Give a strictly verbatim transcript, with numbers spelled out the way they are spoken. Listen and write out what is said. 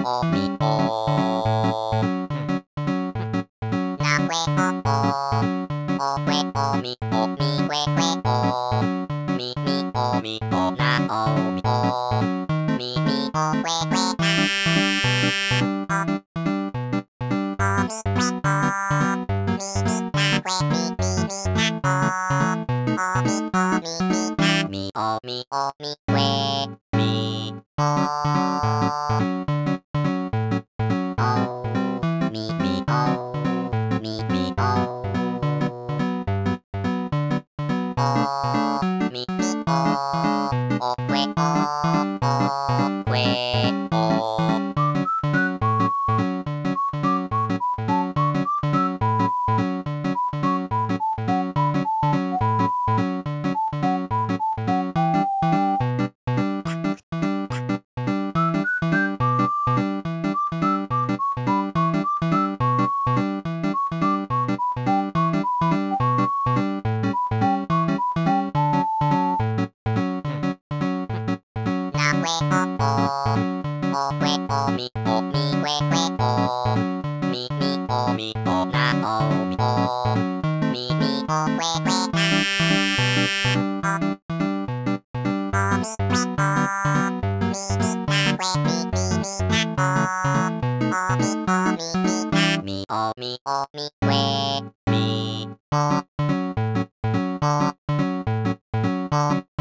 おみおなべおおおえおみおみべべおみみおみおなおみおみみおべべなおみべおみみなべみみみなおおみおみみなみおみおみべみおおみみおみみおおみみおおえおおえおなべおおおえおみおみべべおみみおみおなおみおみみおべべなおおみべおみみなべみみみなおおみおみみなみおみおみべみおおお